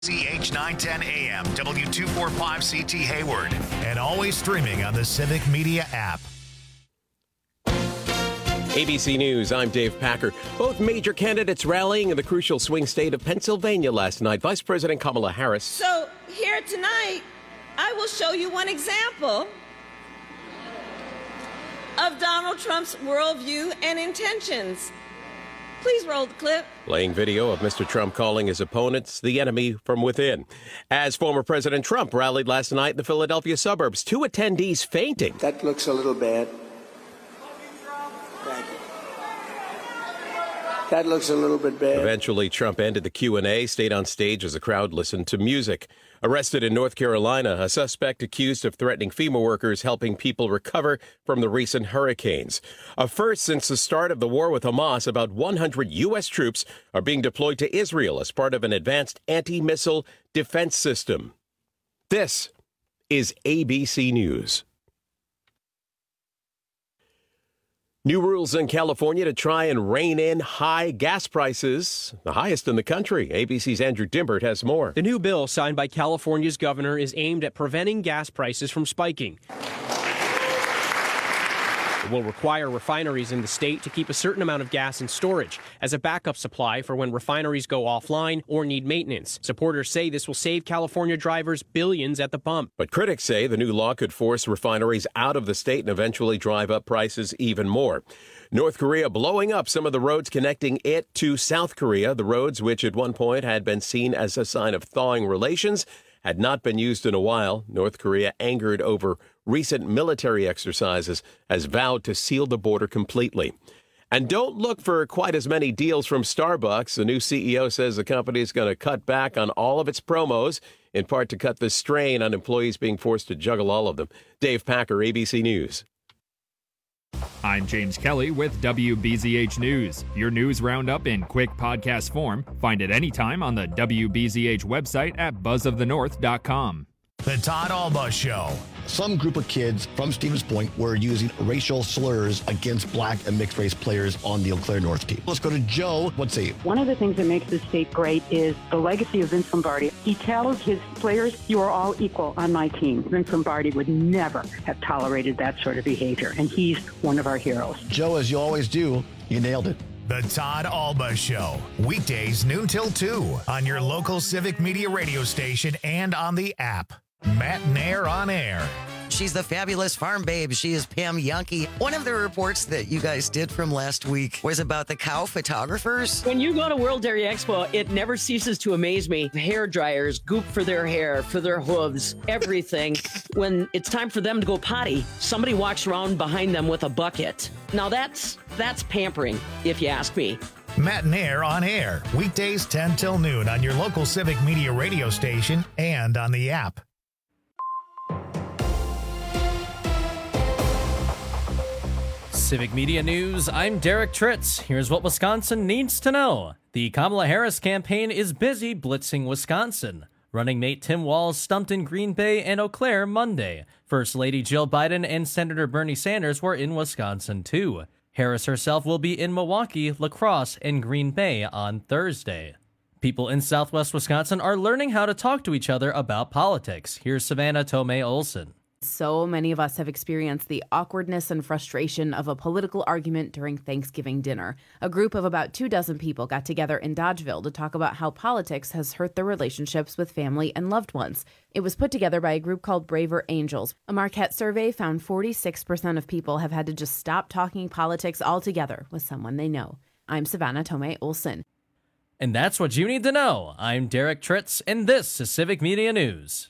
CH 910 AM, W245CT Hayward, and always streaming on the Civic Media app. ABC News, I'm Dave Packer. Both major candidates rallying in the crucial swing state of Pennsylvania last night. Vice President Kamala Harris. So here tonight, I will show you one example of Donald Trump's worldview and intentions. Please roll the clip. Playing video of Mr. Trump calling his opponents the enemy from within. As former President Trump rallied last night in the Philadelphia suburbs, 2 attendees fainting. That looks a little bad. Thank you. That looks a little bit bad. Eventually, Trump ended the Q&A, stayed on stage as the crowd listened to music. Arrested in North Carolina, a suspect accused of threatening FEMA workers helping people recover from the recent hurricanes. A first since the start of the war with Hamas, about 100 U.S. troops are being deployed to Israel as part of an advanced anti-missile defense system. This is ABC News. New rules in California to try and rein in high gas prices, the highest in the country. ABC's Andrew Dimbert has more. The new bill signed by California's governor is aimed at preventing gas prices from spiking. It will require refineries in the state to keep a certain amount of gas in storage as a backup supply for when refineries go offline or need maintenance. Supporters say this will save California drivers billions at the pump. But critics say the new law could force refineries out of the state and eventually drive up prices even more. North Korea blowing up some of the roads connecting it to South Korea. The roads, which at one point had been seen as a sign of thawing relations, had not been used in a while. North Korea, angered over recent military exercises, has vowed to seal the border completely. And don't look for quite as many deals from Starbucks. The new CEO says the company is going to cut back on all of its promos, in part to cut the strain on employees being forced to juggle all of them. Dave Packer, ABC News. I'm James Kelly with WBZH News. Your news roundup in quick podcast form. Find it anytime on the WBZH website at buzzofthenorth.com. The Todd Alba Show. Some group of kids from Stevens Point were using racial slurs against black and mixed race players on the Eau Claire North team. Let's go to Joe. Let's see. One of the things that makes this state great is the legacy of Vince Lombardi. He tells his players, you are all equal on my team. Vince Lombardi would never have tolerated that sort of behavior, and he's one of our heroes. Joe, as you always do, you nailed it. The Todd Alba Show. Weekdays noon till 2 on your local Civic Media radio station and on the app. Matt Nair on air. She's the fabulous farm babe. She is Pam Yankee. One of the reports that you guys did from last week was about the cow photographers. When you go to World Dairy Expo, it never ceases to amaze me. Hair dryers, goop for their hair, for their hooves, everything. When it's time for them to go potty, somebody walks around behind them with a bucket. Now that's pampering, if you ask me. Matt Nair on air. Weekdays 10 till noon on your local Civic Media radio station and on the app. Civic Media News, I'm Derek Tritz. Here's what Wisconsin needs to know. The Kamala Harris campaign is busy blitzing Wisconsin. Running mate Tim Walz stumped in Green Bay and Eau Claire Monday. First Lady Jill Biden and Senator Bernie Sanders were in Wisconsin too. Harris herself will be in Milwaukee, La Crosse, and Green Bay on Thursday. People in southwest Wisconsin are learning how to talk to each other about politics. Here's Savannah Tomei Olson. So many of us have experienced the awkwardness and frustration of a political argument during Thanksgiving dinner. A group of about 24 people got together in Dodgeville to talk about how politics has hurt their relationships with family and loved ones. It was put together by a group called Braver Angels. A Marquette survey found 46% of people have had to just stop talking politics altogether with someone they know. I'm Savannah Tomei Olson. And that's what you need to know. I'm Derek Tritz, and this is Civic Media News.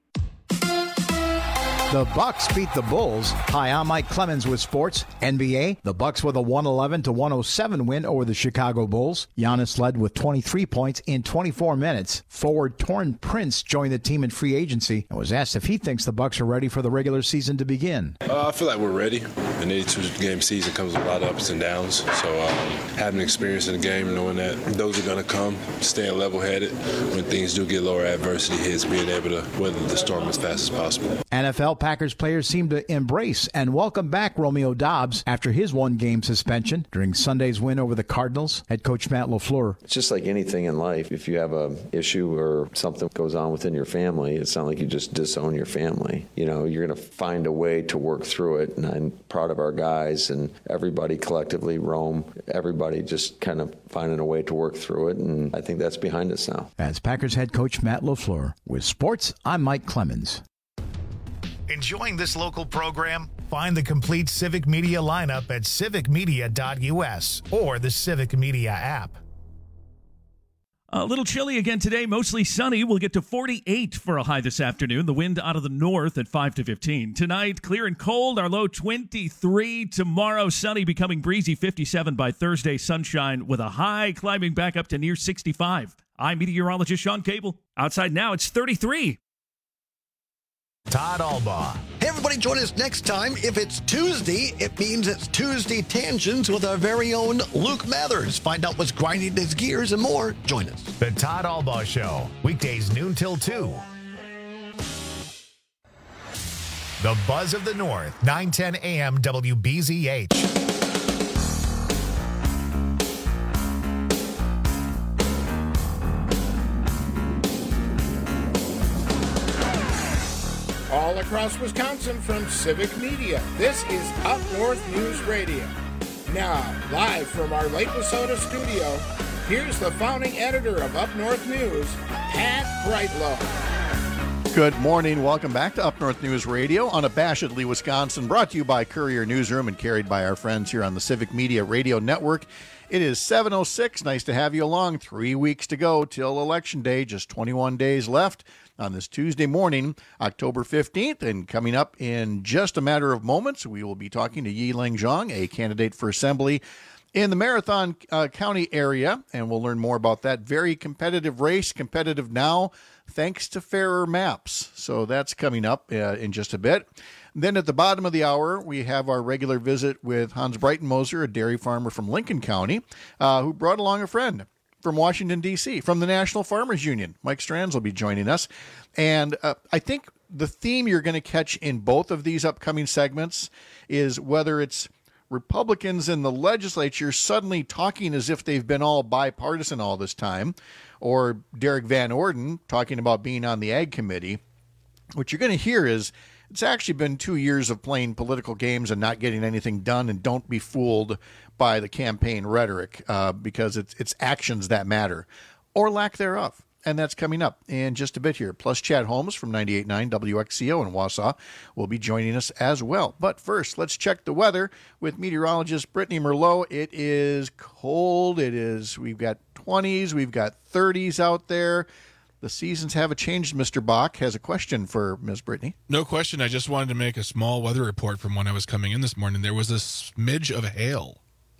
The Bucks beat the Bulls. Hi, I'm Mike Clemens with sports. NBA, the Bucks with a 111-107 win over the Chicago Bulls. Giannis led with 23 points in 24 minutes. Forward Torrin Prince joined the team in free agency and was asked if he thinks the Bucks are ready for the regular season to begin. I feel like we're ready. An 82-game season comes with a lot of ups and downs. So having experience in the game, knowing that those are going to come, staying level-headed when things do get lower, adversity hits, being able to weather the storm as fast as possible. NFL Packers players seem to embrace and welcome back Romeo Doubs after his one-game suspension during Sunday's win over the Cardinals. Head coach Matt LaFleur. It's just like anything in life. If you have an issue or something goes on within your family, it's not like you just disown your family. You know, you're going to find a way to work through it, and I'm proud of our guys and everybody collectively, Rome, everybody just kind of finding a way to work through it, and I think that's behind us now. As Packers head coach Matt LaFleur. With sports, I'm Mike Clemens. Enjoying this local program? Find the complete Civic Media lineup at civicmedia.us or the Civic Media app. A little chilly again today, mostly sunny. We'll get to 48 for a high this afternoon. The wind out of the north at 5 to 15. Tonight, clear and cold, our low 23. Tomorrow, sunny, becoming breezy, 57 by Thursday, sunshine with a high climbing back up to near 65. I'm meteorologist Sean Cable. Outside now, it's 33. Todd Albaugh. Hey, everybody, join us next time. If it's Tuesday, it means it's Tuesday Tangents with our very own Luke Mathers. Find out what's grinding his gears and more. Join us. The Todd Albaugh Show, weekdays noon till 2. The Buzz of the North, 910 AM WBZH. All across Wisconsin from Civic Media, this is Up North News Radio. Now, live from our Lake Wissota studio, here's the founding editor of Up North News, Pat Brightlow. Good morning. Welcome back to Up North News Radio, unabashedly Wisconsin, brought to you by Courier Newsroom and carried by our friends here on the Civic Media Radio Network. It is 7:06. Nice to have you along. 3 weeks to go till Election Day. Just 21 days left on this Tuesday morning, October 15th. And coming up in just a matter of moments, we will be talking to Yi-Ling Zhang, a candidate for assembly in the Marathon County area. And we'll learn more about that very competitive race, competitive now, thanks to fairer maps. So that's coming up in just a bit. Then at the bottom of the hour, we have our regular visit with Hans Breitenmoser, a dairy farmer from Lincoln County, who brought along a friend from Washington, D.C., from the National Farmers Union. Mike Strands will be joining us. And I think the theme you're going to catch in both of these upcoming segments is whether it's Republicans in the legislature suddenly talking as if they've been all bipartisan all this time, or Derek Van Orden talking about being on the Ag Committee. What you're going to hear is it's actually been 2 years of playing political games and not getting anything done, and don't be fooled by the campaign rhetoric because it's actions that matter, or lack thereof. And that's coming up in just a bit here. Plus, Chad Holmes from 98.9 WXCO in Wausau will be joining us as well. But first, let's check the weather with meteorologist Brittany Merlot. It is cold. We've got 20s. We've got 30s out there. The seasons haven't changed. Mr. Bach has a question for Ms. Brittany. No question. I just wanted to make a small weather report from when I was coming in this morning. There was a smidge of hail.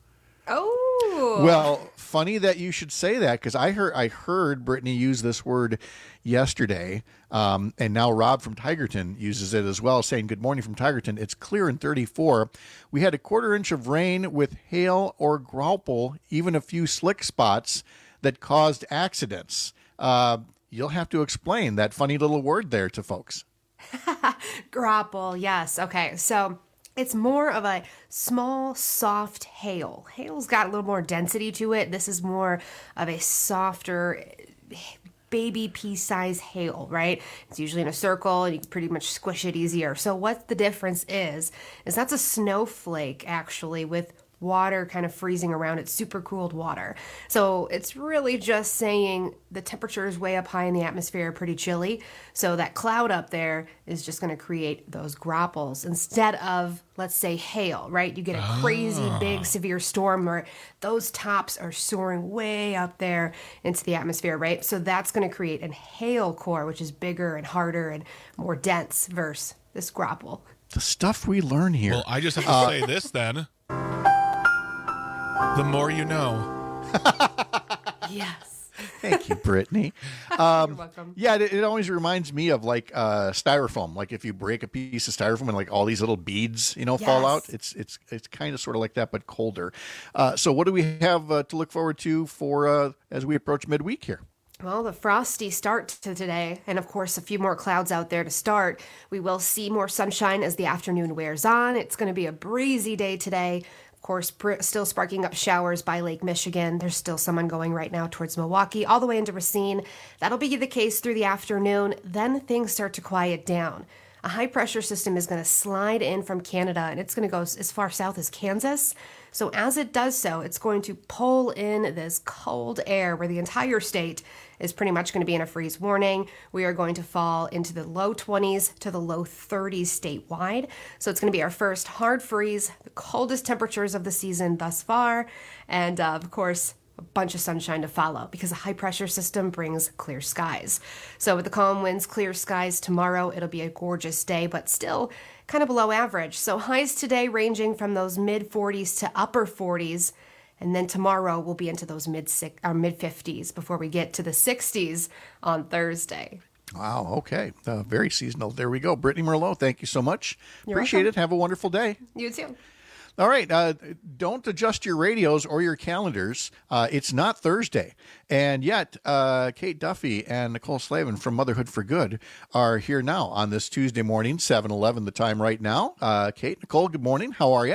Oh. Well, funny that you should say that, because I heard Brittany use this word yesterday, and now Rob from Tigerton uses it as well, saying good morning from Tigerton. It's clear in 34. We had a 1/4 inch of rain with hail or grauple, even a few slick spots that caused accidents. You'll have to explain that funny little word there to folks. Grapple, yes. Okay, so it's more of a small, soft hail. Hail's got a little more density to it. This is more of a softer baby pea-size hail, right? It's usually in a circle, and you can pretty much squish it easier. So what the difference is that's a snowflake, actually, with water kind of freezing around it, super cooled water. So it's really just saying the temperature is way up high in the atmosphere, pretty chilly. So that cloud up there is just going to create those grapples instead of, let's say, hail, right? You get a crazy big severe storm where those tops are soaring way up there into the atmosphere, right? So that's going to create a hail core, which is bigger and harder and more dense versus this grapple. The stuff we learn here. Well, I just have to say this then. The more you know. Yes. Thank you, Brittany. You're welcome. Yeah, it always reminds me of like styrofoam. Like if you break a piece of styrofoam and like all these little beads, fall out. It's kind of sort of like that, but colder. So what do we have to look forward to for as we approach midweek here? Well, the frosty start to today, and of course, a few more clouds out there to start. We will see more sunshine as the afternoon wears on. It's going to be a breezy day today. Of course, still sparking up showers by Lake Michigan. There's still some ongoing right now towards Milwaukee, all the way into Racine. That'll be the case through the afternoon. Then things start to quiet down. A high-pressure system is going to slide in from Canada, and it's going to go as far south as Kansas. So as it does so, it's going to pull in this cold air where the entire state is pretty much going to be in a freeze warning. We are going to fall into the low 20s to the low 30s statewide. So it's going to be our first hard freeze, the coldest temperatures of the season thus far, and of course, a bunch of sunshine to follow because a high pressure system brings clear skies. So with the calm winds, clear skies tomorrow, it'll be a gorgeous day, but still kind of below average. So highs today ranging from those mid 40s to upper 40s. And then tomorrow we'll be into those mid 50s before we get to the 60s on Thursday. Wow. Okay. Very seasonal. There we go. Brittany Merlot, thank you so much. You're Appreciate welcome. it. Have a wonderful day. You too. All right. Don't adjust your radios or your calendars. It's not Thursday. And yet, Kate Duffy and Nicole Slavin from Motherhood for Good are here now on this Tuesday morning, 7:11 the time right now. Kate, Nicole, good morning. How are you?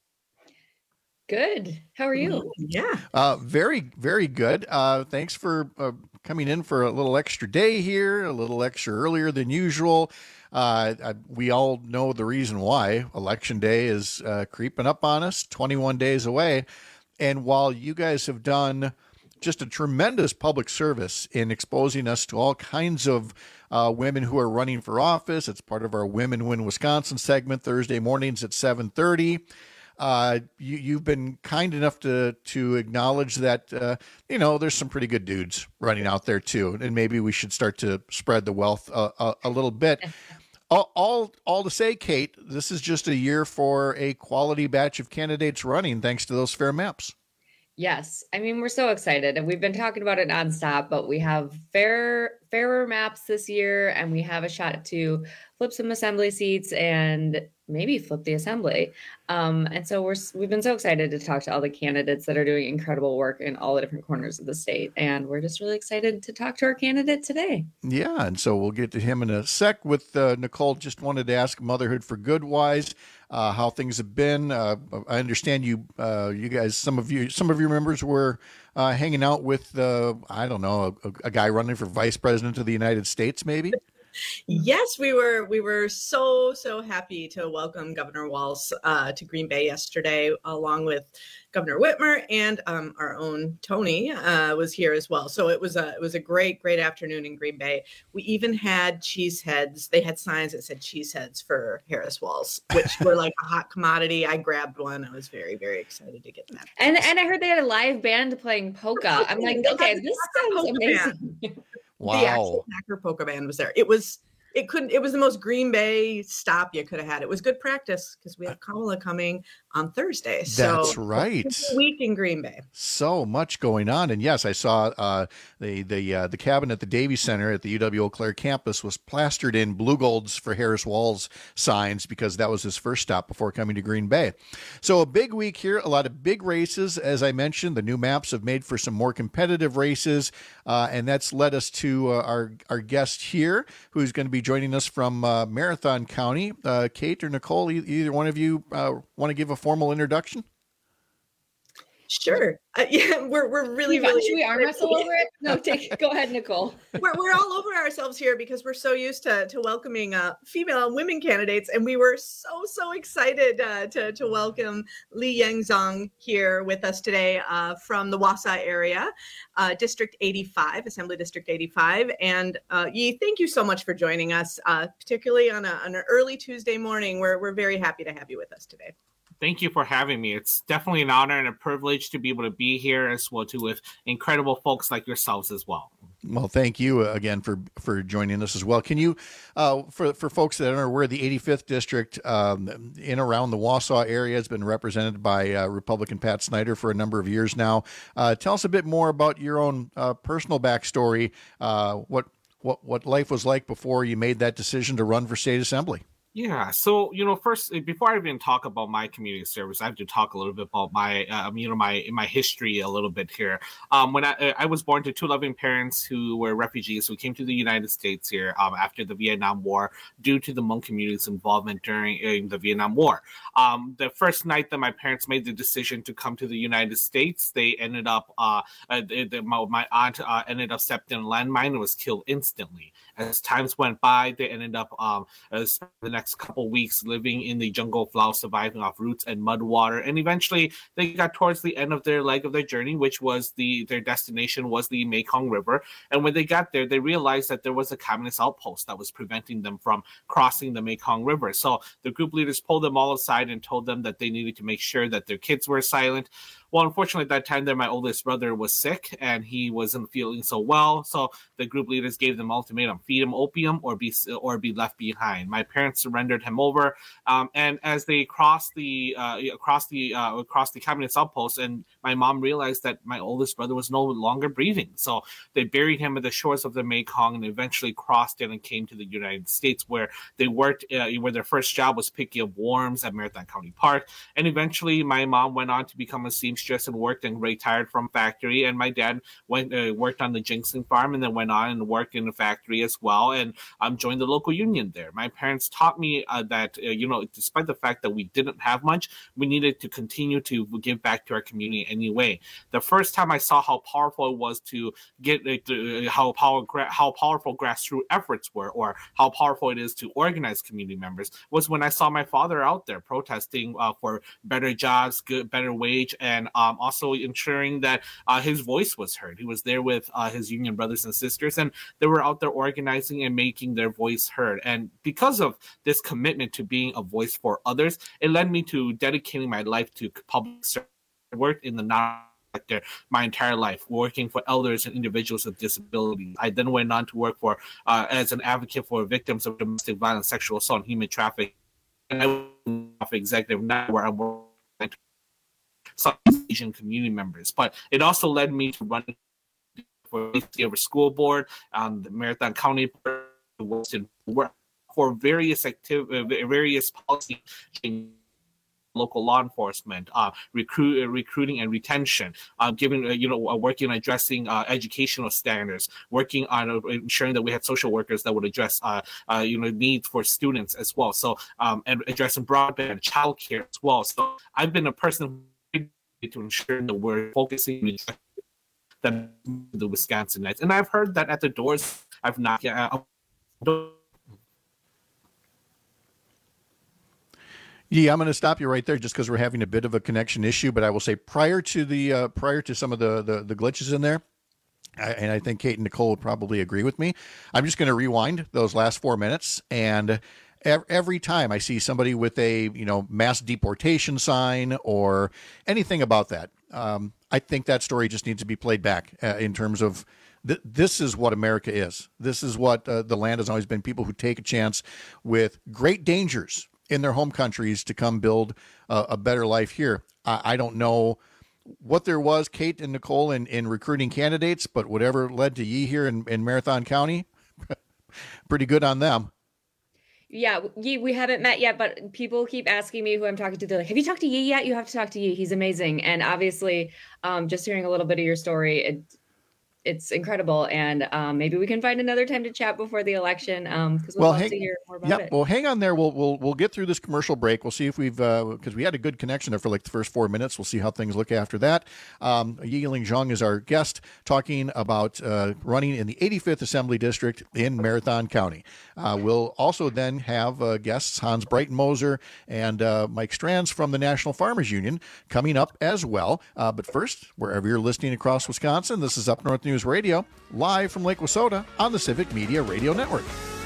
Good. How are you? Yeah. Very, very good. Thanks for coming in for a little extra day here, a little extra earlier than usual. We all know the reason why. Election day is creeping up on us, 21 days away. And while you guys have done just a tremendous public service in exposing us to all kinds of women who are running for office, it's part of our Women Win Wisconsin segment, Thursday mornings at 7:30. You've been kind enough to acknowledge that, there's some pretty good dudes running out there too. And maybe we should start to spread the wealth a little bit. All to say, Kate, this is just a year for a quality batch of candidates running thanks to those fair maps. Yes. I mean, we're so excited and we've been talking about it nonstop, but we have fairer maps this year and we have a shot to flip some assembly seats and maybe flip the assembly. And so we've been so excited to talk to all the candidates that are doing incredible work in all the different corners of the state. And we're just really excited to talk to our candidate today. Yeah. And so we'll get to him in a sec with Nicole. Just wanted to ask Motherhood for Good wise, how things have been. I understand you guys, some of your members were hanging out with, a guy running for vice president of the United States, maybe? Yes, we were so happy to welcome Governor Walz to Green Bay yesterday, along with Governor Whitmer and our own Tony was here as well. So it was a great afternoon in Green Bay. We even had cheese heads. They had signs that said cheese heads for Harris Walz, which were like a hot commodity. I grabbed one. I was very, very excited to get that. And I heard they had a live band playing polka. I'm like, okay, this sounds amazing. Wow. The actual Packer polka band was there. It was the most Green Bay stop you could have had. It was good practice because we have Kamala coming on Thursday. That's right. It's a week in Green Bay. So much going on. And yes, I saw the cabin at the Davies Center at the UW Eau Claire campus was plastered in blue golds for Harris Walz signs because that was his first stop before coming to Green Bay. So a big week here, a lot of big races. As I mentioned, the new maps have made for some more competitive races. And that's led us to our guest here, who's going to be joining us from Marathon County. Kate or Nicole, either one of you want to give a formal introduction? Sure. Yeah, we're really Should we arm wrestle over it? No, go ahead, Nicole. We're all over ourselves here because we're so used to welcoming female and women candidates, and we were so excited to welcome Li Yang here with us today from the Wausau area, District 85, Assembly District 85. And Yi, thank you so much for joining us, particularly on an early Tuesday morning. We're very happy to have you with us today. Thank you for having me. It's definitely an honor and a privilege to be able to be here as well, too, with incredible folks like yourselves as well. Well, thank you again for joining us as well. Can you, for folks that aren't aware, the 85th District in around the Wausau area has been represented by Republican Pat Snyder for a number of years now. Tell us a bit more about your own personal backstory, what life was like before you made that decision to run for state assembly. Yeah, so first, before I even talk about my community service, I have to talk a little bit about my, my history a little bit here. When I was born to two loving parents who were refugees who came to the United States here after the Vietnam War due to the Hmong community's involvement during the Vietnam War. The first night that my parents made the decision to come to the United States, they ended up, my aunt ended up stepped in a landmine and was killed instantly. As times went by, they ended up the next couple weeks living in the jungle flower, surviving off roots and mud water, and eventually they got towards the end of their leg of their journey, which was their destination was the Mekong River. And when they got there, they realized that there was a communist outpost that was preventing them from crossing the Mekong River. So the group leaders pulled them all aside and told them that they needed to make sure that their kids were silent. Well, unfortunately, at that time there, my oldest brother was sick and he wasn't feeling so well. So the group leaders gave them ultimatum: feed him opium or be left behind. My parents surrendered him over, and as they crossed the communist outpost, and my mom realized that my oldest brother was no longer breathing, so they buried him at the shores of the Mekong and eventually crossed it and came to the United States, where they worked. Where their first job was picking up worms at Marathon County Park, and eventually my mom went on to become a seamstress and worked and retired from factory, and my dad worked on the ginseng farm and then went on and worked in the factory as well, and joined the local union there. My parents taught me that despite the fact that we didn't have much, we needed to continue to give back to our community anyway. The first time I saw how powerful it was to get how powerful grassroots efforts were, or how powerful it is to organize community members, was when I saw my father out there protesting for better jobs, better wage, and also ensuring that his voice was heard. He was there with his union brothers and sisters, and they were out there organizing and making their voice heard. And because of this commitment to being a voice for others, it led me to dedicating my life to public service. I worked in the non-sector my entire life, working for elders and individuals with disabilities. I then went on to work for as an advocate for victims of domestic violence, sexual assault, and human trafficking. And I was executive now where I'm working some Asian community members, but it also led me to run for the school board, the Marathon County Board, for various policy changes, local law enforcement, recruiting and retention, working on addressing educational standards, working on ensuring that we had social workers that would address needs for students as well. So and addressing broadband, childcare as well. So I've been a person to ensure that we're focusing on the Wisconsinites, and I've heard that at the doors I've knocked. Yeah, I'm going to stop you right there just because we're having a bit of a connection issue. But I will say prior to some of the glitches in there, and I think Kate and Nicole would probably agree with me, I'm just going to rewind those last 4 minutes. And every time I see somebody with a mass deportation sign or anything about that, I think that story just needs to be played back in terms of this is what America is. This is what the land has always been. People who take a chance with great dangers in their home countries to come build a better life here. I don't know what there was, Kate and Nicole, in recruiting candidates, but whatever led to Yee here in Marathon County, pretty good on them. Yeah, Yee, we haven't met yet, but people keep asking me who I'm talking to. They're like, have you talked to Yee yet? You have to talk to Yee. He's amazing. And obviously, just hearing a little bit of your story, it's incredible. And maybe we can find another time to chat before the election because we'd love to hear more about it. Well, hang on there. We'll get through this commercial break. We'll see if we've because we had a good connection there for like the first 4 minutes. We'll see how things look after that. Yiling Zhang is our guest talking about running in the 85th Assembly District in Marathon County. We'll also then have guests Hans Breitenmoser and Mike Strands from the National Farmers Union coming up as well. But first, wherever you're listening across Wisconsin, this is Up North News Radio, live from Lake Wissota on the Civic Media Radio Network.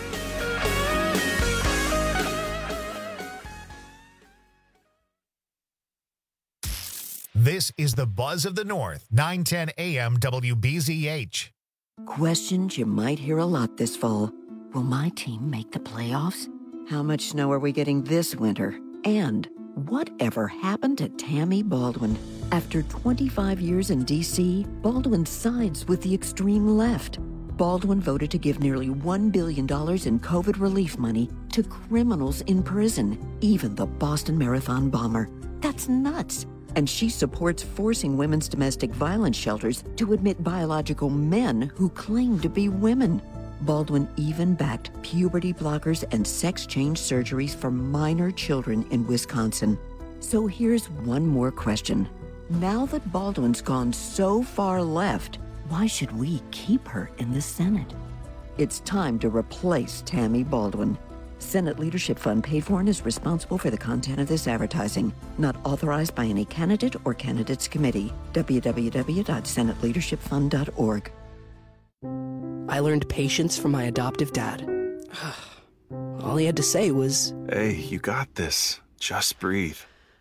This is the Buzz of the North, 910 AM WBZH. Questions you might hear a lot this fall. Will my team make the playoffs? How much snow are we getting this winter? And whatever happened to Tammy Baldwin? After 25 years in D.C., Baldwin sides with the extreme left. Baldwin voted to give nearly $1 billion in COVID relief money to criminals in prison, even the Boston Marathon bomber. That's nuts. And she supports forcing women's domestic violence shelters to admit biological men who claim to be women. Baldwin even backed puberty blockers and sex change surgeries for minor children in Wisconsin. So here's one more question. Now that Baldwin's gone so far left, why should we keep her in the Senate? It's time to replace Tammy Baldwin. Senate Leadership Fund paid for and is responsible for the content of this advertising. Not authorized by any candidate or candidates committee. www.senateleadershipfund.org. I learned patience from my adoptive dad. All he had to say was, "Hey, you got this. Just breathe."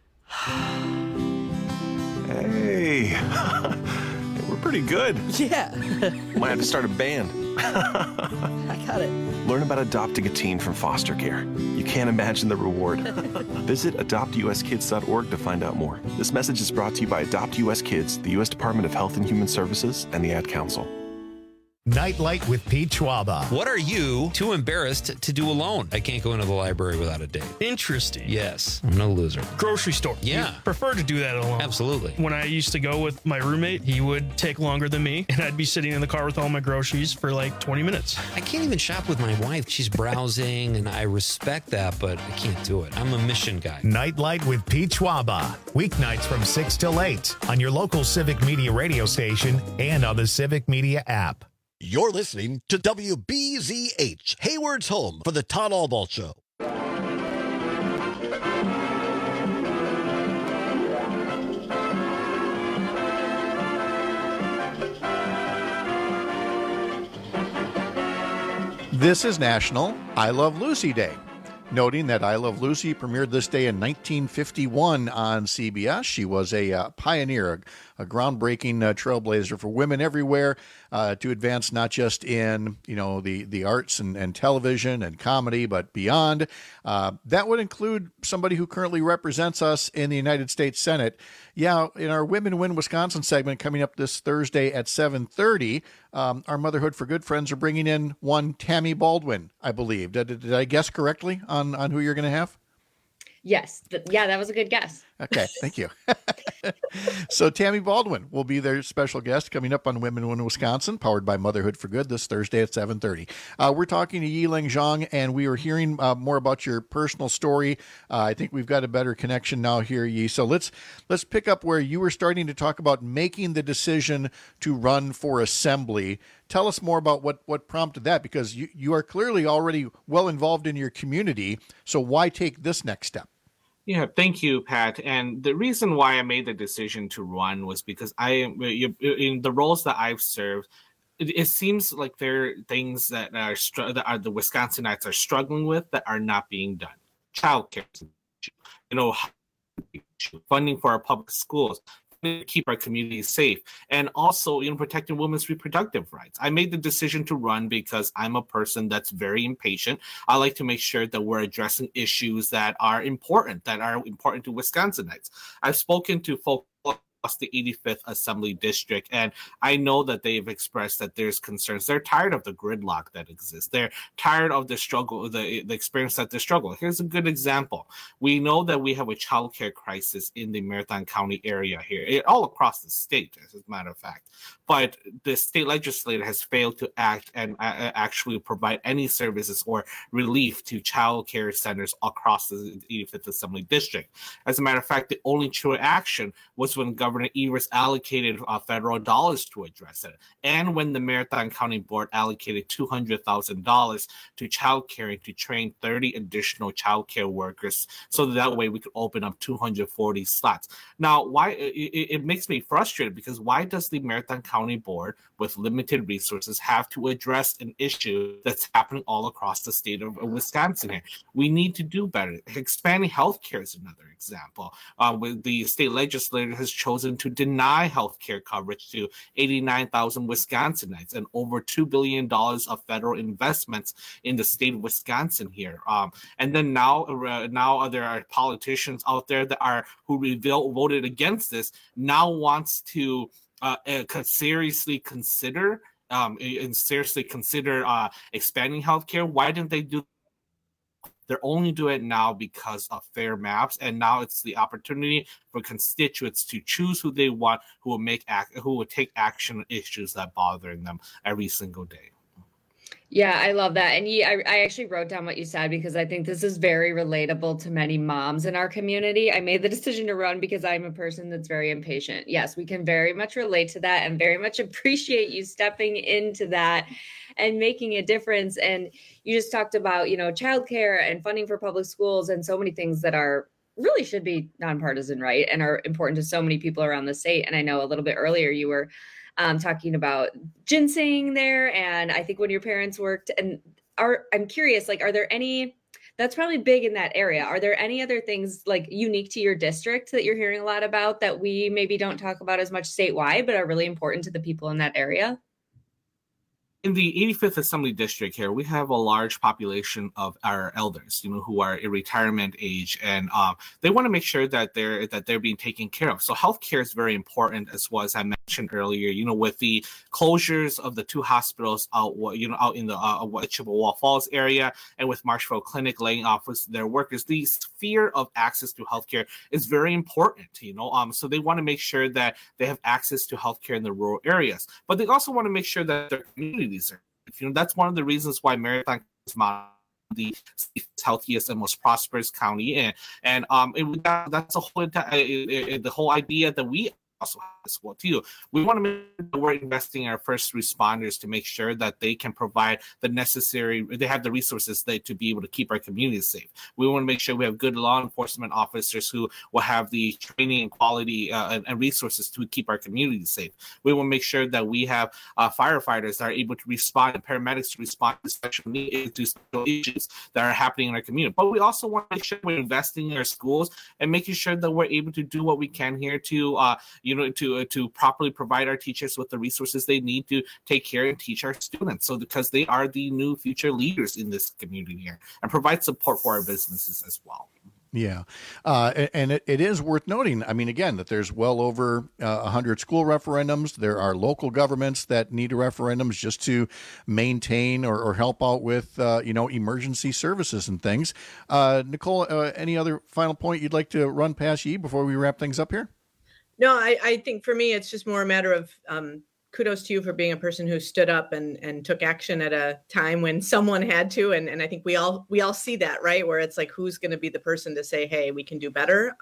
Hey, we're pretty good. Yeah. Might have to start a band. I got it. Learn about adopting a teen from foster care. You can't imagine the reward. Visit adoptuskids.org to find out more. This message is brought to you by Adopt US Kids, the U.S. Department of Health and Human Services, and the Ad Council. Nightlight with Pete Schwaba. What are you too embarrassed to do alone? I can't go into the library without a date. Interesting. Yes, I'm no loser. Grocery store. Yeah. You prefer to do that alone. Absolutely. When I used to go with my roommate, he would take longer than me, and I'd be sitting in the car with all my groceries for like 20 minutes. I can't even shop with my wife. She's browsing, and I respect that, but I can't do it. I'm a mission guy. Nightlight with Pete Schwaba. Weeknights from 6 till 8 on your local Civic Media radio station and on the Civic Media app. You're listening to WBZH, Hayward's home for the Todd Albaugh Show. This is National I Love Lucy Day. Noting that I Love Lucy premiered this day in 1951 on CBS. She was a pioneer, a groundbreaking trailblazer for women everywhere to advance not just in the arts and television and comedy, but beyond. That would include somebody who currently represents us in the United States Senate. Yeah, in our Women Win Wisconsin segment coming up this Thursday at 7:30, our Motherhood for Good friends are bringing in one Tammy Baldwin, I believe. Did I guess correctly on who you're going to have? Yes. Yeah, that was a good guess. Okay, thank you. So Tammy Baldwin will be their special guest coming up on Women in Wisconsin, powered by Motherhood for Good, this Thursday at 7:30. We're talking to Yiling Zhang, and we are hearing more about your personal story. I think we've got a better connection now here, Yi. So let's pick up where you were starting to talk about making the decision to run for assembly. Tell us more about what prompted that, because you are clearly already well involved in your community. So why take this next step? Yeah, thank you, Pat. And the reason why I made the decision to run was because in the roles that I've served, it seems like there are things that the Wisconsinites are struggling with that are not being done. Childcare, funding for our public schools, to keep our communities safe, and also protecting women's reproductive rights. I made the decision to run because I'm a person that's very impatient. I like to make sure that we're addressing issues that are important to Wisconsinites. I've spoken to folks the 85th Assembly District, and I know that they've expressed that there's concerns. They're tired of the gridlock that exists. They're tired of the struggle, the experience that they struggle. Here's a good example. We know that we have a childcare crisis in the Marathon County area here, all across the state, as a matter of fact. But the state legislature has failed to act and actually provide any services or relief to childcare centers across the 85th Assembly District. As a matter of fact, the only true action was when Governor Evers allocated federal dollars to address it, and when the Marathon County Board allocated $200,000 to child care to train 30 additional child care workers, so that way we could open up 240 slots. Now, why it makes me frustrated, because why does the Marathon County Board, with limited resources, have to address an issue that's happening all across the state of Wisconsin here? We need to do better. Expanding healthcare is another example. With the state legislature has chosen to deny health care coverage to 89,000 Wisconsinites, and over $2 billion of federal investments in the state of Wisconsin here. And then now there are politicians out there that who voted against this, now wants to seriously consider and seriously consider expanding healthcare. Why didn't they do? They're only doing it now because of fair maps, and now it's the opportunity for constituents to choose who they want, who will take action on issues that bother them every single day. Yeah, I love that. And I actually wrote down what you said because I think this is very relatable to many moms in our community. I made the decision to run because I'm a person that's very impatient. Yes, we can very much relate to that and very much appreciate you stepping into that and making a difference. And you just talked about, childcare and funding for public schools and so many things that are really should be nonpartisan, right? And are important to so many people around the state. And I know a little bit earlier you were talking about ginseng there. And I think when your parents worked I'm curious, are there any, that's probably big in that area. Are there any other things unique to your district that you're hearing a lot about that we maybe don't talk about as much statewide, but are really important to the people in that area? In the 85th Assembly District here, we have a large population of our elders, who are in retirement age, and they want to make sure that they're being taken care of. So healthcare is very important, as I mentioned earlier. With the closures of the two hospitals out in the Chippewa Falls area, and with Marshfield Clinic laying off their workers, the sphere of access to healthcare is very important. So they want to make sure that they have access to healthcare in the rural areas, but they also want to make sure that their communities. That's one of the reasons why Marathon is the healthiest and most prosperous county, and that's the whole idea that we also have as well too. We want to make sure that we're investing in our first responders to make sure that they can provide they have the resources to be able to keep our communities safe. We want to make sure we have good law enforcement officers who will have the training and quality and resources to keep our communities safe. We want to make sure that we have firefighters that are able to respond and paramedics to respond to special issues that are happening in our community. But we also want to make sure we're investing in our schools and making sure that we're able to do what we can here to to properly provide our teachers with the resources they need to take care and teach our students. So because they are the new future leaders in this community here, and provide support for our businesses as well. Yeah. And it is worth noting, again, that there's well over 100 school referendums. There are local governments that need referendums just to maintain or help out with, emergency services and things. Nicole, any other final point you'd like to run past Yi before we wrap things up here? No, I think for me, it's just more a matter of kudos to you for being a person who stood up and took action at a time when someone had to. And I think we all see that, right? Where it's who's going to be the person to say, hey, we can do better.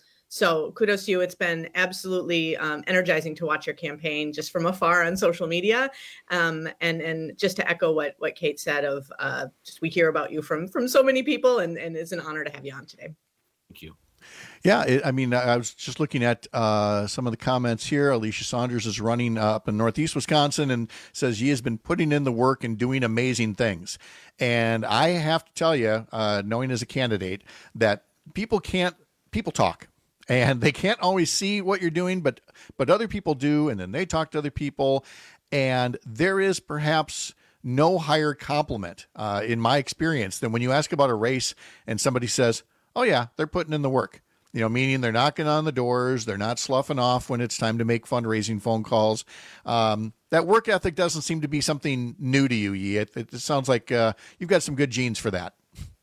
So kudos to you. It's been absolutely energizing to watch your campaign just from afar on social media. And just to echo what Kate said of just we hear about you from so many people, and it's an honor to have you on today. Thank you. Yeah, I was just looking at some of the comments here. Alicia Saunders is running up in Northeast Wisconsin and says she has been putting in the work and doing amazing things. And I have to tell you, knowing as a candidate, that people talk. And they can't always see what you're doing, but other people do, and then they talk to other people. And there is perhaps no higher compliment, in my experience, than when you ask about a race and somebody says, oh, yeah, they're putting in the work, meaning they're knocking on the doors. They're not sloughing off when it's time to make fundraising phone calls. That work ethic doesn't seem to be something new to you, Yi. It sounds like you've got some good genes for that.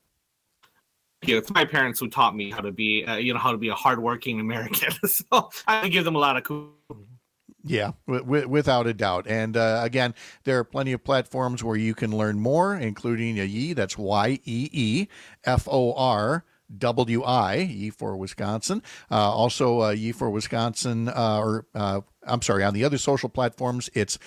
Yeah, it's my parents who taught me how to be, how to be a hardworking American. So I give them a lot of kudos. Yeah, without a doubt. And again, there are plenty of platforms where you can learn more, including Yi. That's YEEFOR. WI, Yi for Wisconsin. Also, Yi for Wisconsin, on the other social platforms, it's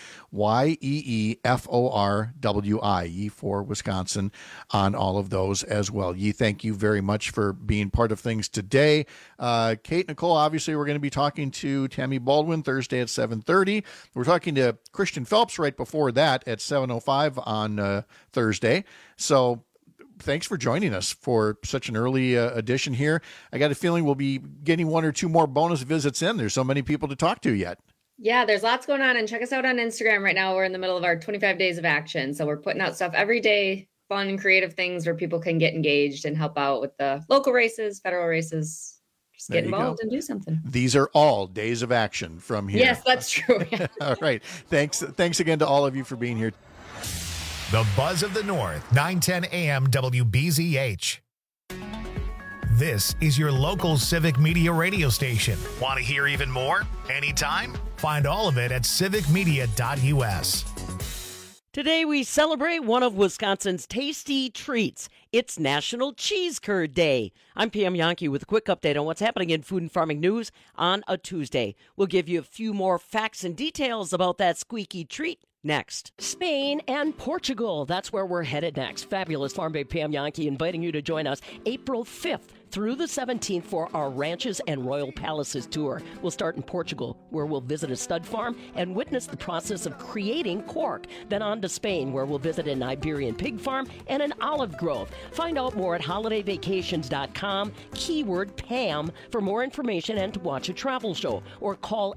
YEEFORWI, Yi for Wisconsin, on all of those as well. Yi, thank you very much for being part of things today. Kate, Nicole, obviously, we're going to be talking to Tammy Baldwin Thursday at 7:30. We're talking to Christian Phelps right before that at 7:05 on Thursday. So, thanks for joining us for such an early edition here. I got a feeling we'll be getting one or two more bonus visits in. There's so many people to talk to yet. Yeah, there's lots going on. And check us out on Instagram right now. We're in the middle of our 25 days of action. So we're putting out stuff every day, fun and creative things where people can get engaged and help out with the local races, federal races. Just get involved and do something. These are all days of action from here. Yes, that's true. Yeah. All right. Thanks again to all of you for being here. The Buzz of the North, 910 AM WBZH. This is your local Civic Media radio station. Want to hear even more? Anytime? Find all of it at civicmedia.us. Today we celebrate one of Wisconsin's tasty treats. It's National Cheese Curd Day. I'm Pam Yankee with a quick update on what's happening in food and farming news on a Tuesday. We'll give you a few more facts and details about that squeaky treat next. Spain and Portugal. That's where we're headed next. Fabulous Farm Babe Pam Yankee inviting you to join us April 5th through the 17th for our Ranches and Royal Palaces tour. We'll start in Portugal, where we'll visit a stud farm and witness the process of creating cork. Then on to Spain, where we'll visit an Iberian pig farm and an olive grove. Find out more at holidayvacations.com, keyword Pam, for more information and to watch a travel show. Or call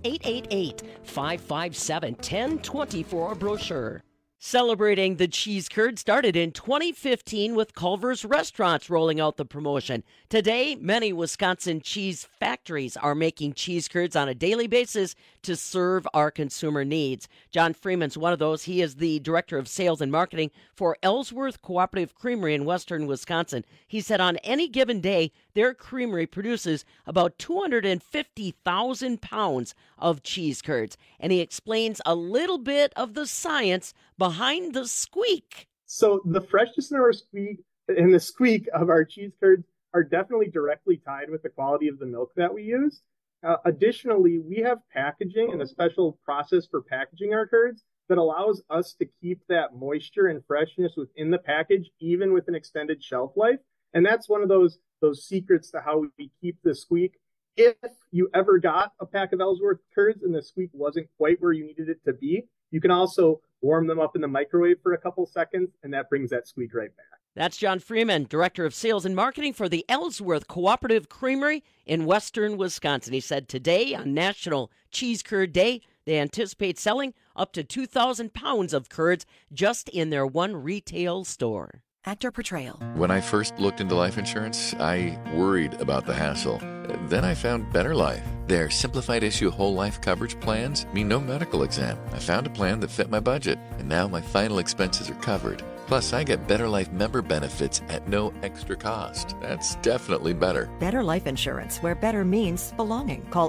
888-557-1020 for a brochure. Celebrating the cheese curd started in 2015 with Culver's Restaurants rolling out the promotion. Today, many Wisconsin cheese factories are making cheese curds on a daily basis to serve our consumer needs. John Freeman's one of those. He is the Director of Sales and Marketing for Ellsworth Cooperative Creamery in western Wisconsin. He said on any given day, their creamery produces about 250,000 pounds of cheese curds. And he explains a little bit of the science behind the squeak. So the freshness in our squeak and the squeak of our cheese curds are definitely directly tied with the quality of the milk that we use. Additionally, we have packaging and a special process for packaging our curds that allows us to keep that moisture and freshness within the package, even with an extended shelf life. And that's one of those secrets to how we keep the squeak. If you ever got a pack of Ellsworth curds and the squeak wasn't quite where you needed it to be, you can also warm them up in the microwave for a couple seconds, and that brings that squeak right back. That's John Freeman, Director of Sales and Marketing for the Ellsworth Cooperative Creamery in western Wisconsin. He said today on National Cheese Curd Day, they anticipate selling up to 2,000 pounds of curds just in their one retail store. Actor portrayal. When I first looked into life insurance, I worried about the hassle. Then I found Better Life. Their simplified issue whole life coverage plans mean no medical exam. I found a plan that fit my budget, and now my final expenses are covered. Plus, I get Better Life member benefits at no extra cost. That's definitely better. Better Life Insurance, where better means belonging. Call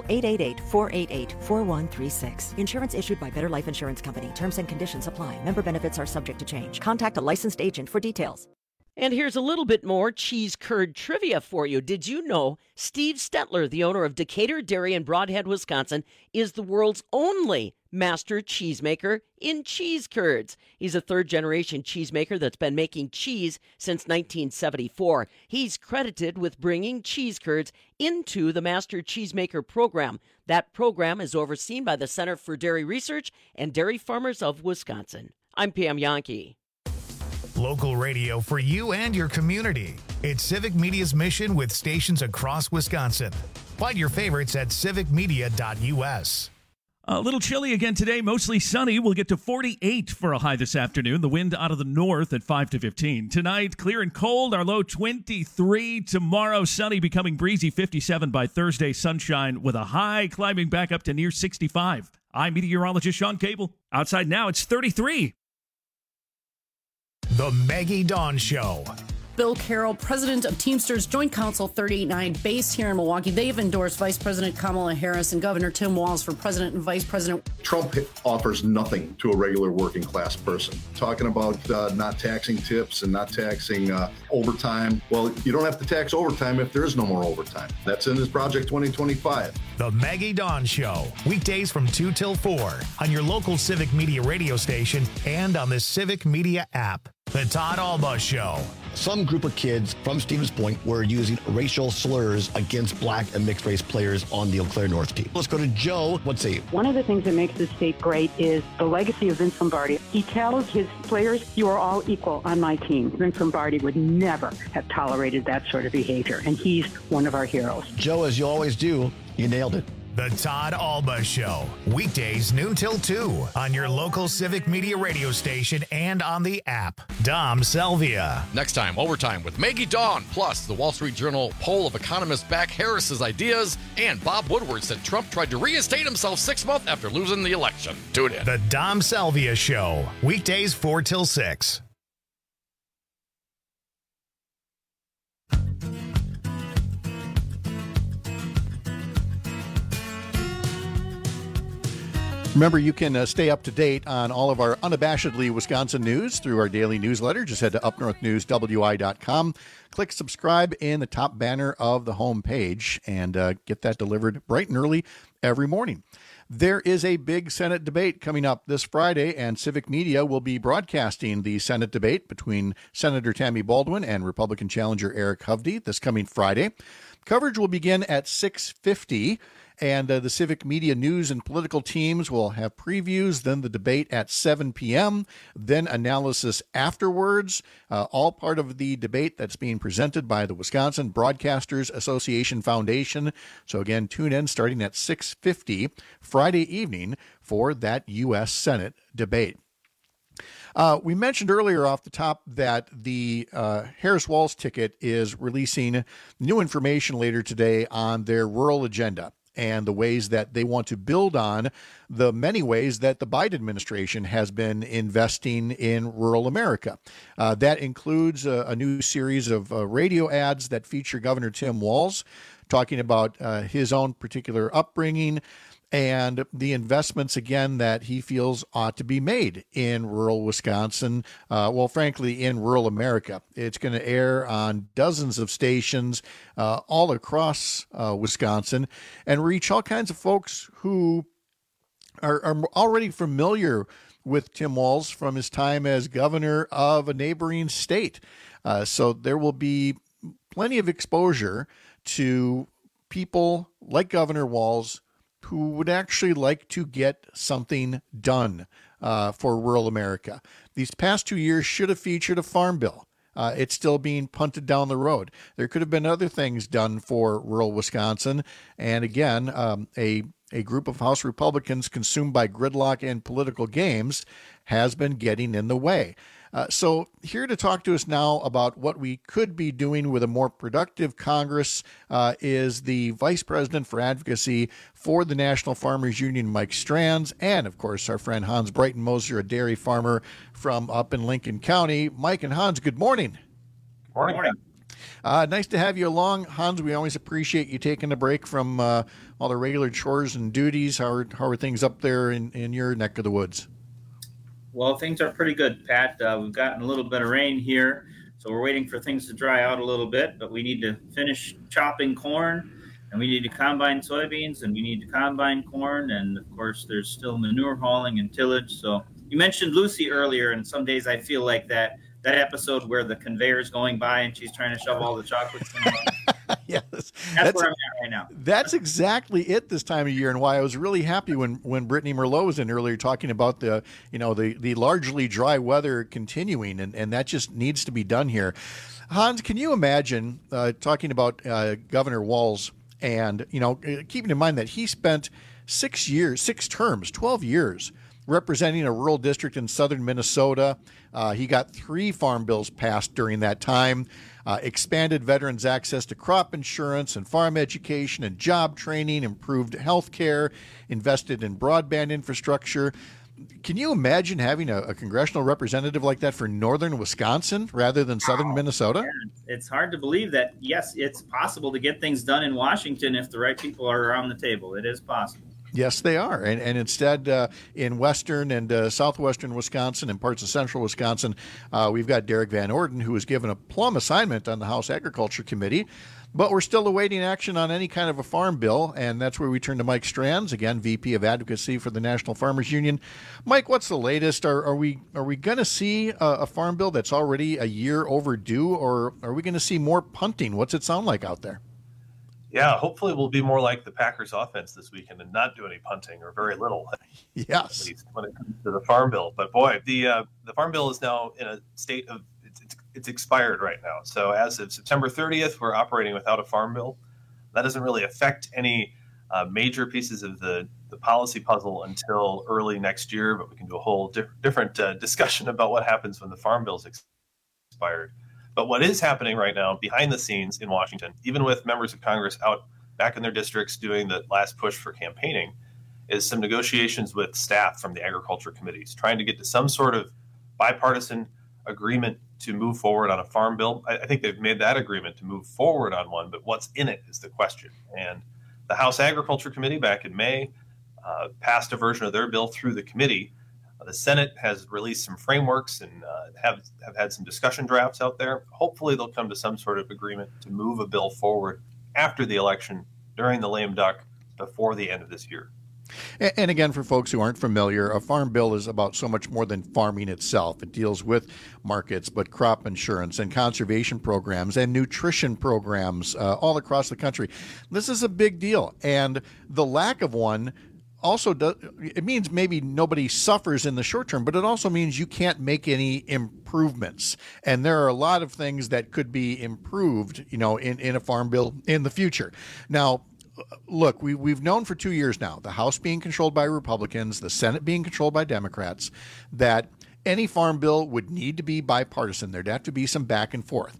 888-488-4136. Insurance issued by Better Life Insurance Company. Terms and conditions apply. Member benefits are subject to change. Contact a licensed agent for details. And here's a little bit more cheese curd trivia for you. Did you know Steve Stetler, the owner of Decatur Dairy in Broadhead, Wisconsin, is the world's only master cheesemaker in cheese curds? He's a third-generation cheesemaker that's been making cheese since 1974. He's credited with bringing cheese curds into the Master Cheesemaker program. That program is overseen by the Center for Dairy Research and Dairy Farmers of Wisconsin. I'm Pam Yankee. Local radio for you and your community. It's Civic Media's mission with stations across Wisconsin. Find your favorites at civicmedia.us. A little chilly again today, mostly sunny. We'll get to 48 for a high this afternoon. The wind out of the north at 5 to 15. Tonight, clear and cold, our low 23. Tomorrow, sunny, becoming breezy, 57 by Thursday, sunshine with a high climbing back up to near 65. I'm meteorologist Sean Cable. Outside now, it's 33. The Maggie Dawn Show. Bill Carroll, president of Teamsters Joint Council 389, based here in Milwaukee. They've endorsed Vice President Kamala Harris and Governor Tim Walz for president and vice president. Trump offers nothing to a regular working class person. Talking about not taxing tips and not taxing overtime. Well, you don't have to tax overtime if there is no more overtime. That's in his Project 2025. The Maggie Dawn Show. Weekdays from 2 till 4 on your local Civic Media radio station and on the Civic Media app. The Todd Alba Show. Some group of kids from Stevens Point were using racial slurs against black and mixed race players on the Eau Claire North team. Let's go to Joe. Let's see. One of the things that makes this state great is the legacy of Vince Lombardi. He tells his players, you are all equal on my team. Vince Lombardi would never have tolerated that sort of behavior, and he's one of our heroes. Joe, as you always do, you nailed it. The Todd Alba Show, weekdays noon till 2 on your local Civic Media radio station and on the app. Dom Selvia. Next time, Overtime with Maggie Dawn, plus the Wall Street Journal poll of economists back Harris's ideas, and Bob Woodward said Trump tried to reinstate himself 6 months after losing the election. Tune in. The Dom Selvia Show, weekdays 4 till 6. Remember, you can stay up to date on all of our unabashedly Wisconsin news through our daily newsletter. Just head to upnorthnewswi.com, click subscribe in the top banner of the home page, and get that delivered bright and early every morning. There is a big Senate debate coming up this Friday, and Civic Media will be broadcasting the Senate debate between Senator Tammy Baldwin and Republican challenger Eric Hovde this coming Friday. Coverage will begin at 6:50. And the Civic Media news and political teams will have previews, then the debate at 7 p.m., then analysis afterwards, all part of the debate that's being presented by the Wisconsin Broadcasters Association Foundation. So again, tune in starting at 6:50 Friday evening for that U.S. Senate debate. We mentioned earlier off the top that the Harris-Walz ticket is releasing new information later today on their rural agenda and the ways that they want to build on the many ways that the Biden administration has been investing in rural America. That includes a new series of radio ads that feature Governor Tim Walz talking about his own particular upbringing and the investments, again, that he feels ought to be made in rural Wisconsin, frankly, in rural America. It's going to air on dozens of stations all across Wisconsin and reach all kinds of folks who are already familiar with Tim Walz from his time as governor of a neighboring state. So there will be plenty of exposure to people like Governor Walz who would actually like to get something done for rural America. These past 2 years should have featured a farm bill. It's still being punted down the road. There could have been other things done for rural Wisconsin. And again, a group of House Republicans consumed by gridlock and political games has been getting in the way. So here to talk to us now about what we could be doing with a more productive Congress is the Vice President for Advocacy for the National Farmers Union, Mike Strands, and, of course, our friend Hans Breitenmoser, a dairy farmer from up in Lincoln County. Mike and Hans, good morning. Morning. Nice to have you along. Hans, we always appreciate you taking a break from all the regular chores and duties. How are things up there in your neck of the woods? Well, things are pretty good, Pat. We've gotten a little bit of rain here, so we're waiting for things to dry out a little bit, but we need to finish chopping corn, and we need to combine soybeans, and we need to combine corn, and, of course, there's still manure hauling and tillage. So you mentioned Lucy earlier, and some days I feel like that episode where the conveyor is going by and she's trying to shove all the chocolates in. Yes, that's where I'm at right now. That's exactly it this time of year, and why I was really happy when Brittany Merlot was in earlier talking about the largely dry weather continuing, and that just needs to be done here. Hans, can you imagine talking about Governor Walz and keeping in mind that he spent 6 terms, 12 years representing a rural district in southern Minnesota. He got 3 farm bills passed during that time, expanded veterans' access to crop insurance and farm education and job training, improved health care, invested in broadband infrastructure. Can you imagine having a congressional representative like that for northern Wisconsin rather than southern Minnesota? Man, it's hard to believe that, yes, it's possible to get things done in Washington if the right people are around the table. It is possible. Yes, they are. And instead, in western and southwestern Wisconsin and parts of central Wisconsin, we've got Derek Van Orden, who was given a plum assignment on the House Agriculture Committee. But we're still awaiting action on any kind of a farm bill, and that's where we turn to Mike Strands, again, VP of Advocacy for the National Farmers Union. Mike, what's the latest? Are we going to see a farm bill that's already a year overdue, or are we going to see more punting? What's it sound like out there? Yeah, hopefully we'll be more like the Packers offense this weekend and not do any punting or very little. Yes. At least when it comes to the farm bill. But boy, the farm bill is now in a state of it's expired right now. So as of September 30th, we're operating without a farm bill. That doesn't really affect any major pieces of the policy puzzle until early next year, but we can do a whole different discussion about what happens when the Farm Bill's expired. But what is happening right now behind the scenes in Washington, even with members of Congress out back in their districts doing the last push for campaigning, is some negotiations with staff from the agriculture committees, trying to get to some sort of bipartisan agreement to move forward on a farm bill. I think they've made that agreement to move forward on one, but what's in it is the question. And the House Agriculture Committee back in May passed a version of their bill through the committee. The Senate has released some frameworks and have had some discussion drafts out there. Hopefully they'll come to some sort of agreement to move a bill forward after the election, during the lame duck, before the end of this year. And again, for folks who aren't familiar, a farm bill is about so much more than farming itself. It deals with markets, but crop insurance and conservation programs and nutrition programs all across the country. This is a big deal. And the lack of one also does, it means maybe nobody suffers in the short term, but it also means you can't make any improvements. And there are a lot of things that could be improved, in a farm bill in the future. Now, look, we've known for 2 years now, the House being controlled by Republicans, the Senate being controlled by Democrats, that any farm bill would need to be bipartisan. There'd have to be some back and forth.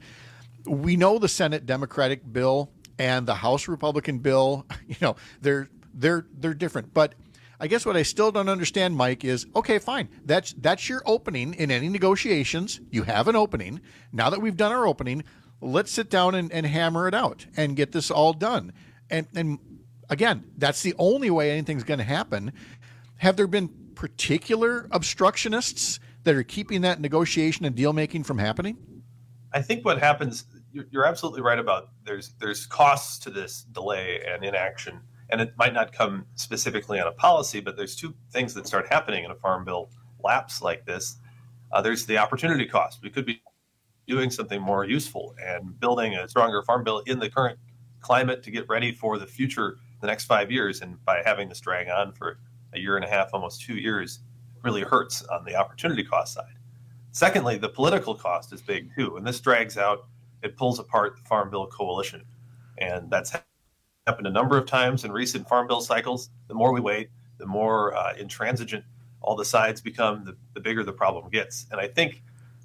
We know the Senate Democratic bill and the House Republican bill, they're different. But I guess what I still don't understand, Mike, is, okay, fine. That's your opening in any negotiations. You have an opening. Now that we've done our opening, let's sit down and hammer it out and get this all done. And again, that's the only way anything's going to happen. Have there been particular obstructionists that are keeping that negotiation and deal making from happening? I think what happens, you're absolutely right about there's costs to this delay and inaction, and it might not come specifically on a policy, but there's two things that start happening in a farm bill lapse like this. There's the opportunity cost. We could be doing something more useful and building a stronger farm bill in the current climate to get ready for the future, the next 5 years. And by having this drag on for a year and a half, almost 2 years, really hurts on the opportunity cost side. Secondly, the political cost is big too. And this drags out, it pulls apart the Farm Bill coalition. And that's happened a number of times in recent Farm Bill cycles. The more we wait, the more intransigent all the sides become, the bigger the problem gets. And I think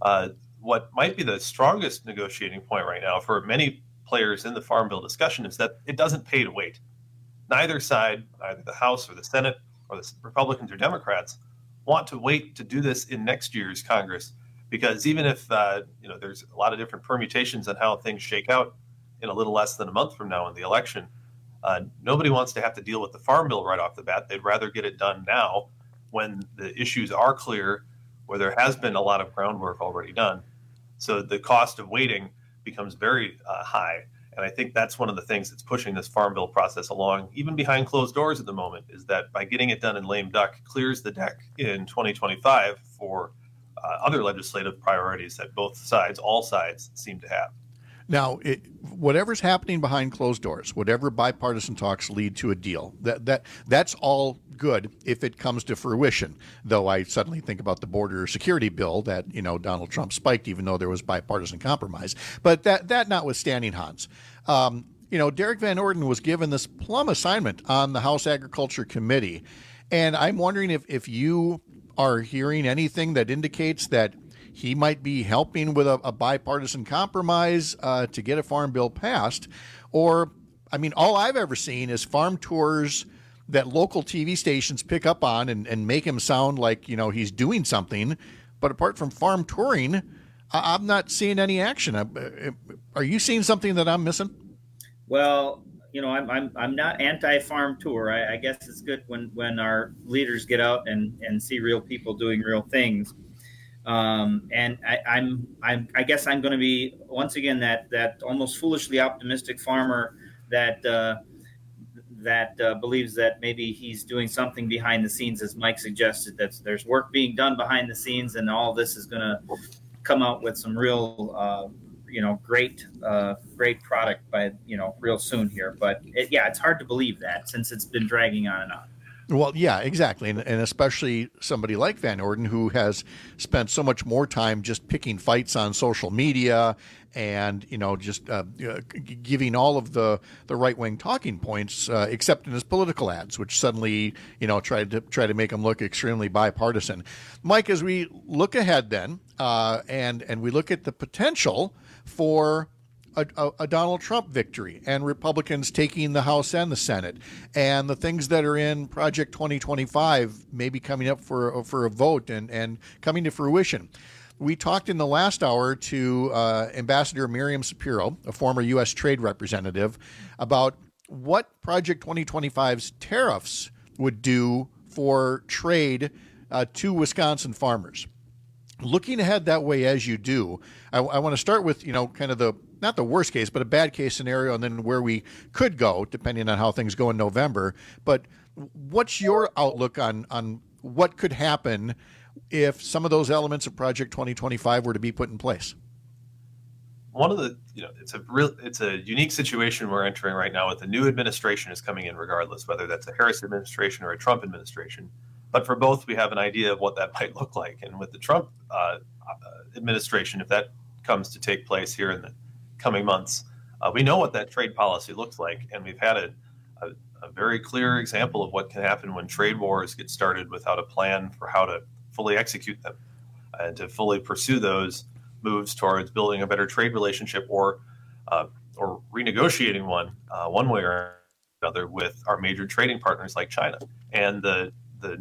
what might be the strongest negotiating point right now for many players in the Farm Bill discussion is that it doesn't pay to wait. Neither side, either the House or the Senate or the Republicans or Democrats, want to wait to do this in next year's Congress, because even if there's a lot of different permutations on how things shake out in a little less than a month from now in the election, nobody wants to have to deal with the Farm Bill right off the bat. They'd rather get it done now when the issues are clear, where there has been a lot of groundwork already done. So the cost of waiting becomes very high. And I think that's one of the things that's pushing this Farm Bill process along, even behind closed doors at the moment, is that by getting it done in lame duck, clears the deck in 2025 for other legislative priorities that both sides, all sides, seem to have. Now, whatever's happening behind closed doors, whatever bipartisan talks lead to a deal, that's all good if it comes to fruition. Though I suddenly think about the border security bill that Donald Trump spiked, even though there was bipartisan compromise. But that notwithstanding, Hans, Derek Van Orden was given this plum assignment on the House Agriculture Committee, and I'm wondering if you are hearing anything that indicates that he might be helping with a bipartisan compromise to get a farm bill passed. Or, all I've ever seen is farm tours that local TV stations pick up on and make him sound like, he's doing something. But apart from farm touring, I'm not seeing any action. Are you seeing something that I'm missing? Well, I'm not anti-farm tour. I guess it's good when our leaders get out and see real people doing real things. And I guess I'm going to be once again that almost foolishly optimistic farmer that believes that maybe he's doing something behind the scenes, as Mike suggested. That there's work being done behind the scenes, and all this is going to come out with some real, great product by real soon here. But it's hard to believe that since it's been dragging on and on. Well, yeah, exactly. And especially somebody like Van Orden, who has spent so much more time just picking fights on social media and, just giving all of the right-wing talking points, except in his political ads, which suddenly, try to make him look extremely bipartisan. Mike, as we look ahead then, and we look at the potential for a Donald Trump victory and Republicans taking the House and the Senate, and the things that are in Project 2025 maybe coming up for a vote and coming to fruition. We talked in the last hour to Ambassador Miriam Sapiro, a former U.S. trade representative, about what Project 2025's tariffs would do for trade to Wisconsin farmers. Looking ahead that way as you do, I want to start with, kind of not the worst case, but a bad case scenario, and then where we could go, depending on how things go in November. But what's your outlook on what could happen if some of those elements of Project 2025 were to be put in place? One of the, it's a unique situation we're entering right now with the new administration is coming in regardless, whether that's a Harris administration or a Trump administration. But for both, we have an idea of what that might look like. And with the Trump administration, if that comes to take place here in the coming months, we know what that trade policy looks like. And we've had a very clear example of what can happen when trade wars get started without a plan for how to fully execute them and to fully pursue those moves towards building a better trade relationship or renegotiating one way or another with our major trading partners like China. And the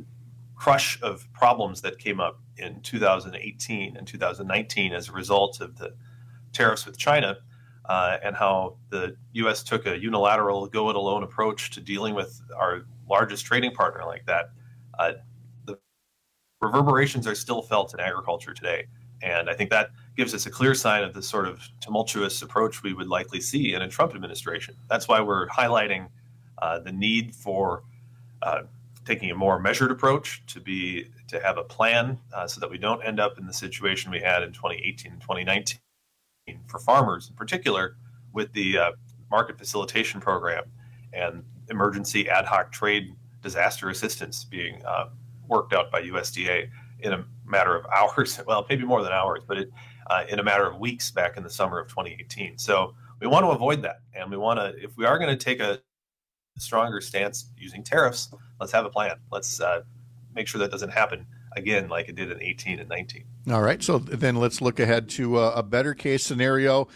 crush of problems that came up in 2018 and 2019 as a result of the tariffs with China, and how the U.S. took a unilateral go-it-alone approach to dealing with our largest trading partner like that. The reverberations are still felt in agriculture today. And I think that gives us a clear sign of the sort of tumultuous approach we would likely see in a Trump administration. That's why we're highlighting the need for taking a more measured approach to have a plan so that we don't end up in the situation we had in 2018 and 2019 for farmers in particular, with the market facilitation program and emergency ad hoc trade disaster assistance being worked out by USDA in a matter of hours, well, maybe more than hours, but in a matter of weeks back in the summer of 2018. So we want to avoid that. And we want to, if we are going to take a stronger stance using tariffs, let's have a plan. Let's make sure that doesn't happen again like it did in 18 and 19. All right. So then let's look ahead to a better case scenario.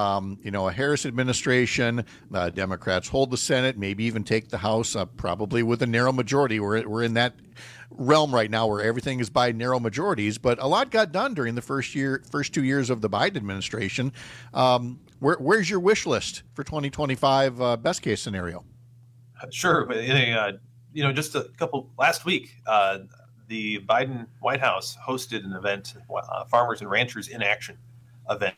A Harris administration, Democrats hold the Senate, maybe even take the House, probably with a narrow majority. We're in that realm right now where everything is by narrow majorities, but a lot got done during the first 2 years of the Biden administration. Where's your wish list for 2025 best case scenario? Sure. Just a couple last week, the Biden White House hosted an event, Farmers and Ranchers in Action event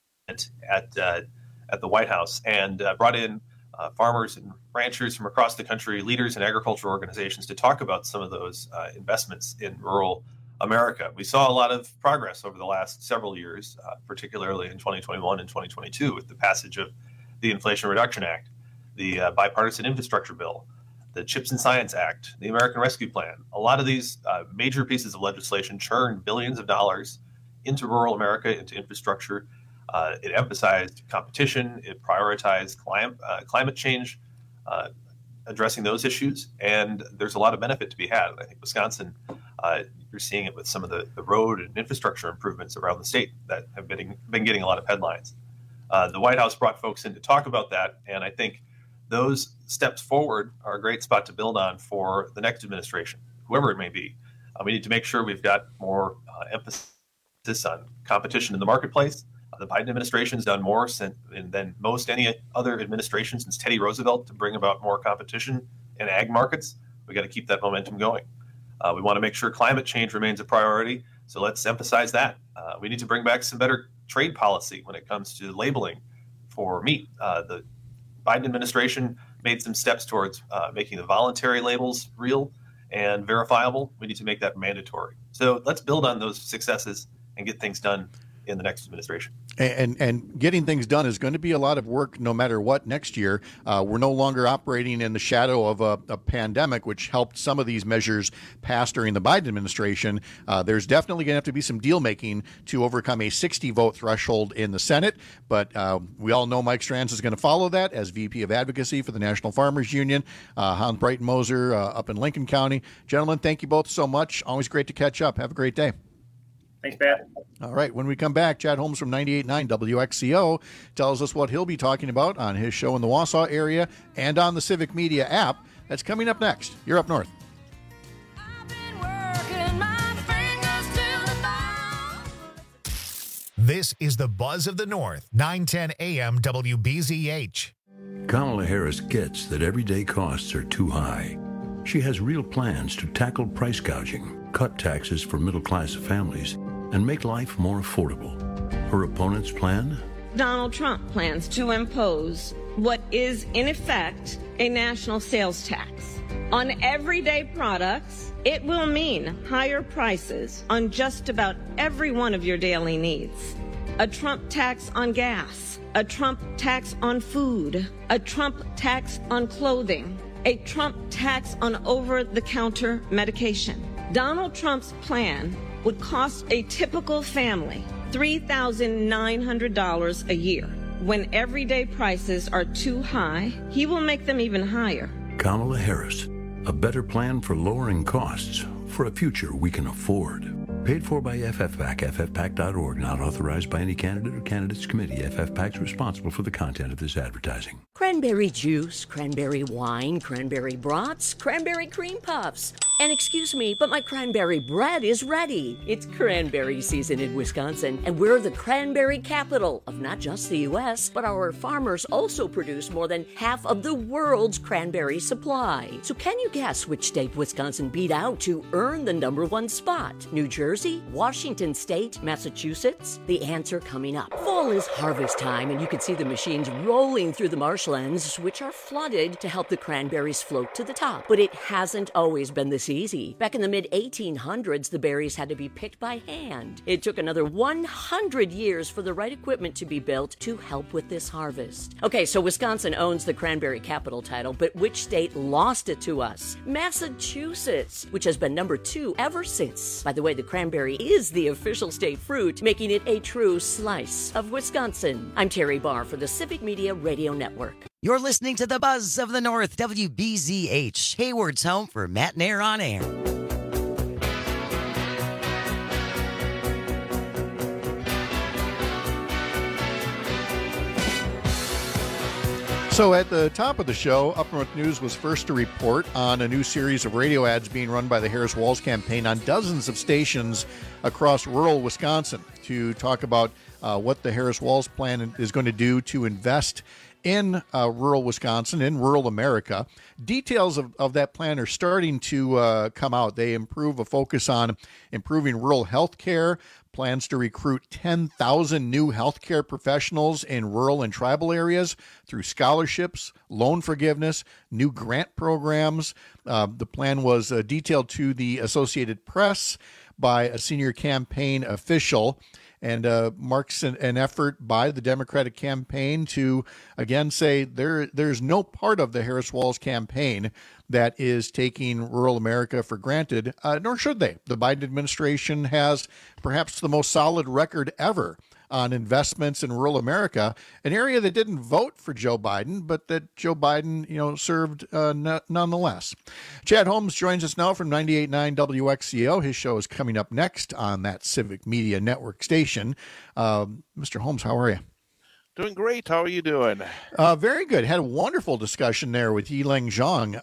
at the White House, and brought in farmers and ranchers from across the country, leaders in agricultural organizations to talk about some of those investments in rural America. We saw a lot of progress over the last several years, particularly in 2021 and 2022 with the passage of the Inflation Reduction Act, the Bipartisan Infrastructure Bill, the CHIPS and Science Act, the American Rescue Plan. A lot of these major pieces of legislation churned billions of dollars into rural America, into infrastructure. It emphasized competition. It prioritized climate change, addressing those issues. And there's a lot of benefit to be had. I think Wisconsin, you're seeing it with some of the road and infrastructure improvements around the state that have been getting a lot of headlines. The White House brought folks in to talk about that. And I think those steps forward are a great spot to build on for the next administration, whoever it may be. We need to make sure we've got more emphasis on competition in the marketplace. The Biden administration has done more than most any other administration since Teddy Roosevelt to bring about more competition in ag markets. We got to keep that momentum going. We want to make sure climate change remains a priority. So let's emphasize that. We need to bring back some better trade policy when it comes to labeling for meat. The Biden administration made some steps towards making the voluntary labels real and verifiable. We need to make that mandatory. So let's build on those successes and get things done in the next administration. And getting things done is going to be a lot of work no matter what next year. We're no longer operating in the shadow of a pandemic, which helped some of these measures pass during the Biden administration. There's definitely going to have to be some deal making to overcome a 60-vote threshold in the Senate. But we all know Mike Stranz is going to follow that as VP of Advocacy for the National Farmers Union. Hans Breitenmoser up in Lincoln County. Gentlemen, thank you both so much. Always great to catch up. Have a great day. Thanks, Pat. All right. When we come back, Chad Holmes from 98.9 WXCO tells us what he'll be talking about on his show in the Wausau area and on the Civic Media app. That's coming up next. You're Up North. This is the Buzz of the North, 910 AM WBZH. Kamala Harris gets that everyday costs are too high. She has real plans to tackle price gouging, cut taxes for middle-class families, and make life more affordable. Her opponent's plan? Donald Trump plans to impose what is, in effect, a national sales tax. On everyday products, it will mean higher prices on just about every one of your daily needs. A Trump tax on gas, a Trump tax on food, a Trump tax on clothing, a Trump tax on over-the-counter medication. Donald Trump's plan would cost a typical family $3,900 a year. When everyday prices are too high, he will make them even higher. Kamala Harris, a better plan for lowering costs for a future we can afford. Paid for by FFPAC, ffpac.org, not authorized by any candidate or candidates committee. FFPAC is responsible for the content of this advertising. Cranberry juice, cranberry wine, cranberry brats, cranberry cream puffs. And excuse me, but my cranberry bread is ready. It's cranberry season in Wisconsin, and we're the cranberry capital of not just the U.S., but our farmers also produce more than half of the world's cranberry supply. So can you guess which state Wisconsin beat out to earn the #1 spot? New Jersey, Washington State, Massachusetts? The answer coming up. Fall is harvest time, and you can see the machines rolling through the marshlands, which are flooded to help the cranberries float to the top. But it hasn't always been this easy. Back in the mid-1800s, the berries had to be picked by hand. It took another 100 years for the right equipment to be built to help with this harvest. Okay, so Wisconsin owns the cranberry capital title, but which state lost it to us? Massachusetts, which has been #2 ever since. By the way, the cranberry is the official state fruit, making it a true slice of Wisconsin. I'm Terry Barr for the Civic Media Radio Network. You're listening to the Buzz of the North, WBZH, Hayward's home for Matt Nair on Air. So at the top of the show, Up North News was first to report on a new series of radio ads being run by the Harris Walz campaign on dozens of stations across rural Wisconsin to talk about what the Harris Walz plan is going to do to invest in rural Wisconsin, in rural America. Details of that plan are starting to come out. They improve a focus on improving rural health care, plans to recruit 10,000 new healthcare professionals in rural and tribal areas through scholarships, loan forgiveness, new grant programs. The plan was detailed to the Associated Press by a senior campaign official, and marks an effort by the Democratic campaign to, again, say there's no part of the Harris Walz campaign that is taking rural America for granted, nor should they. The Biden administration has perhaps the most solid record ever on investments in rural America, an area that didn't vote for Joe Biden, but that Joe Biden, served nonetheless. Chad Holmes joins us now from 98.9 WXCO. His show is coming up next on that Civic Media Network station. Mr. Holmes, how are you? Doing great. How are you doing? Very good. Had a wonderful discussion there with Yileng Zhang.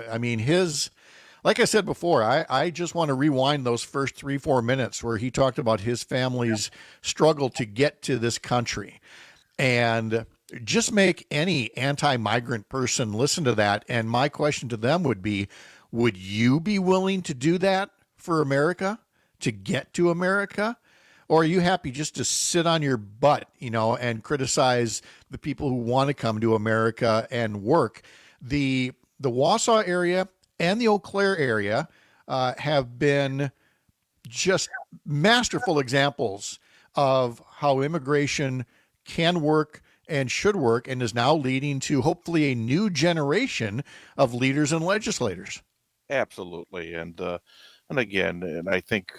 Like I said before, I just want to rewind those first 3-4 minutes where he talked about his family's struggle to get to this country, and just make any anti-migrant person listen to that. And my question to them would be, would you be willing to do that for America, to get to America? Or are you happy just to sit on your butt, and criticize the people who want to come to America and work? The Wausau area and the Eau Claire area have been just masterful examples of how immigration can work and should work, and is now leading to hopefully a new generation of leaders and legislators. Absolutely. And again, and I think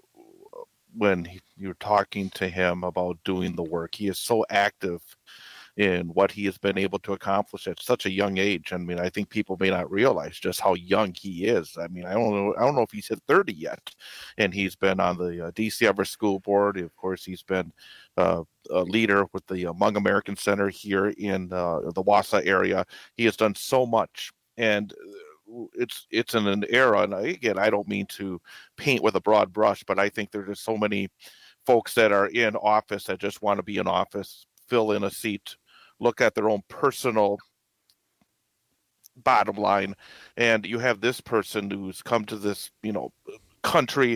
when you're talking to him about doing the work, he is so active in what he has been able to accomplish at such a young age. I mean, I think people may not realize just how young he is. I mean, I don't know if he's hit 30 yet, and he's been on the DC Everest School Board. Of course, he's been a leader with the Hmong American Center here in the Wausau area. He has done so much, and it's in an era, and again, I don't mean to paint with a broad brush, but I think there's just so many folks that are in office that just want to be in office, fill in a seat, look at their own personal bottom line. And you have this person who's come to this, country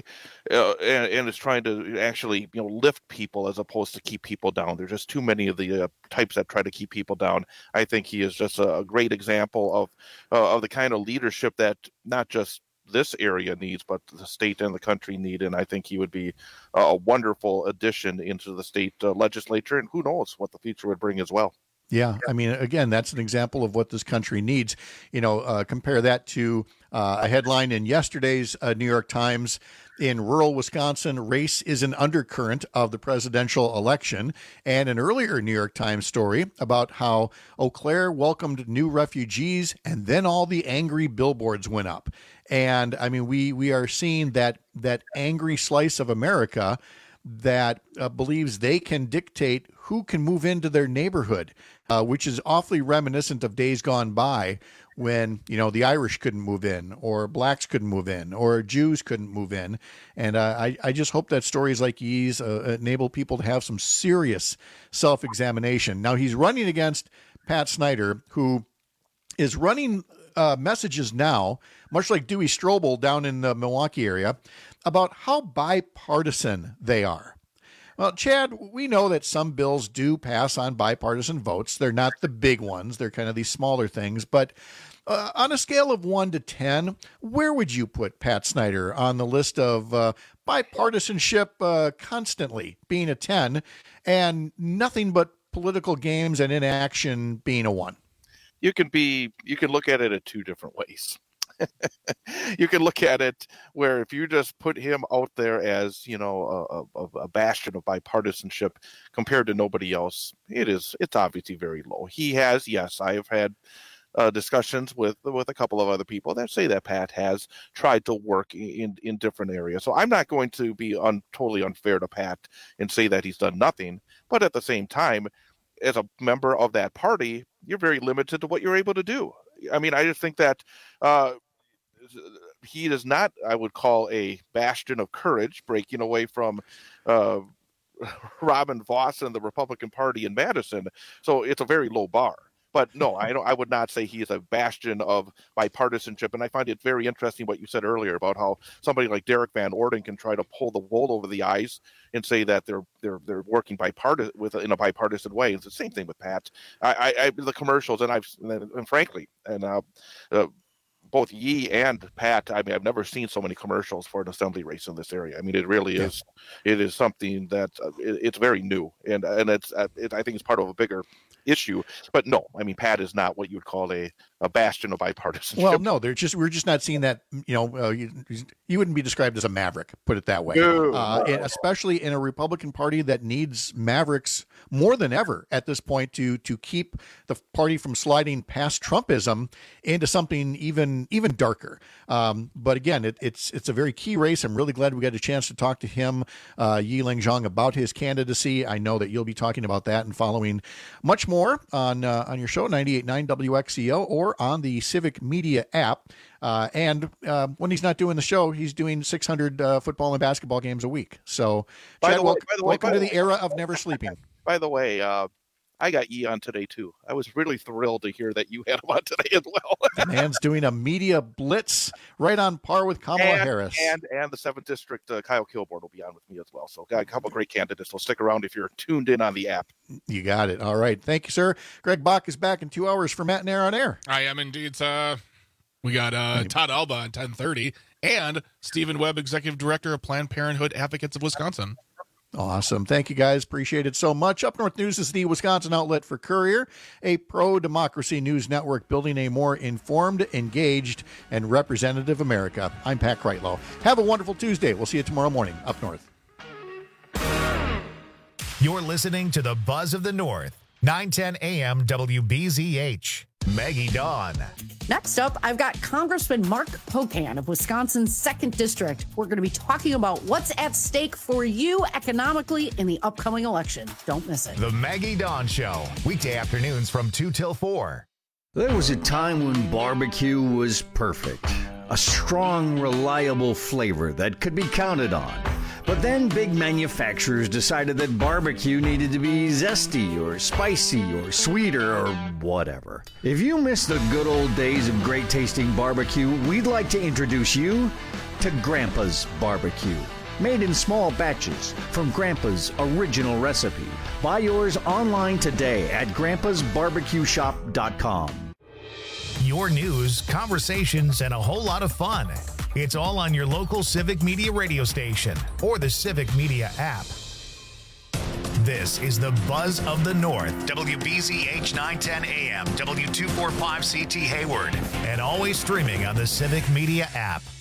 and is trying to actually, lift people as opposed to keep people down. There's just too many of the types that try to keep people down. I think he is just a great example of the kind of leadership that not just this area needs, but the state and the country need. And I think he would be a wonderful addition into the state legislature. And who knows what the future would bring as well. Yeah, I mean, again, that's an example of what this country needs. Compare that to a headline in yesterday's New York Times. In rural Wisconsin, race is an undercurrent of the presidential election. And an earlier New York Times story about how Eau Claire welcomed new refugees, and then all the angry billboards went up. And I mean, we are seeing that angry slice of America that believes they can dictate who can move into their neighborhood, which is awfully reminiscent of days gone by when, the Irish couldn't move in, or blacks couldn't move in, or Jews couldn't move in. And I just hope that stories like these enable people to have some serious self-examination. Now, he's running against Pat Snyder, who is running messages now, much like Dewey Strobel down in the Milwaukee area, about how bipartisan they are. Well, Chad, we know that some bills do pass on bipartisan votes. They're not the big ones. They're kind of these smaller things. But on a scale of 1 to 10, where would you put Pat Snyder on the list of bipartisanship constantly being a 10 and nothing but political games and inaction being a 1? You can look at it in two different ways. You can look at it where if you just put him out there as, a bastion of bipartisanship compared to nobody else, it's obviously very low. He has, yes, I have had discussions with a couple of other people that say that Pat has tried to work in different areas. So I'm not going to be totally unfair to Pat and say that he's done nothing. But at the same time, as a member of that party, you're very limited to what you're able to do. I mean, I just think that he is not, I would call, a bastion of courage, breaking away from Robin Vos and the Republican Party in Madison. So it's a very low bar. But no, I would not say he is a bastion of bipartisanship. And I find it very interesting what you said earlier about how somebody like Derek Van Orden can try to pull the wool over the eyes and say that they're working in a bipartisan way. It's the same thing with Pat. The commercials, and frankly, both Yee and Pat, I mean, I've never seen so many commercials for an assembly race in this area. I mean, it really is. It is something that it's very new, and it's I think it's part of a bigger issue. But no, I mean, Pat is not what you would call a bastion of bipartisanship. Well, no, we're just not seeing that. You wouldn't be described as a maverick, put it that way. No. And especially in a Republican Party that needs mavericks more than ever at this point to keep the party from sliding past Trumpism into something even darker. But again, it's a very key race. I'm really glad we got a chance to talk to him, Yi-Ling Zhang, about his candidacy. I know that you'll be talking about that and following much more on your show, 98.9 WXEO, or on the Civic Media app. And when he's not doing the show, he's doing 600 football and basketball games a week. So, Chad, welcome to the era of never sleeping. By the way, I got Yi on today, too. I was really thrilled to hear that you had him on today as well. The man's doing a media blitz right on par with Kamala Harris. And the 7th District, Kyle Kilborn will be on with me as well. So got a couple great candidates. So stick around if you're tuned in on the app. You got it. All right. Thank you, sir. Greg Bach is back in 2 hours for Matt and Air on Air. I am indeed. We got Todd Alba at 10:30 and Stephen Webb, Executive Director of Planned Parenthood Advocates of Wisconsin. Awesome. Thank you, guys. Appreciate it so much. Up North News is the Wisconsin outlet for Courier, a pro-democracy news network building a more informed, engaged, and representative America. I'm Pat Kreitlow. Have a wonderful Tuesday. We'll see you tomorrow morning up north. You're listening to the Buzz of the North, 910 AM WBZH. Maggie Dawn. Next up, I've got Congressman Mark Pocan of Wisconsin's 2nd District. We're going to be talking about what's at stake for you economically in the upcoming election. Don't miss it. The Maggie Dawn Show, weekday afternoons from 2 till 4. There was a time when barbecue was perfect. A strong, reliable flavor that could be counted on. But then big manufacturers decided that barbecue needed to be zesty or spicy or sweeter or whatever. If you miss the good old days of great tasting barbecue, we'd like to introduce you to Grandpa's Barbecue. Made in small batches from Grandpa's original recipe. Buy yours online today at grandpasbarbecueshop.com. Your news, conversations, and a whole lot of fun. It's all on your local Civic Media radio station or the Civic Media app. This is the Buzz of the North, WBZH 910 AM, W245CT Hayward, and always streaming on the Civic Media app.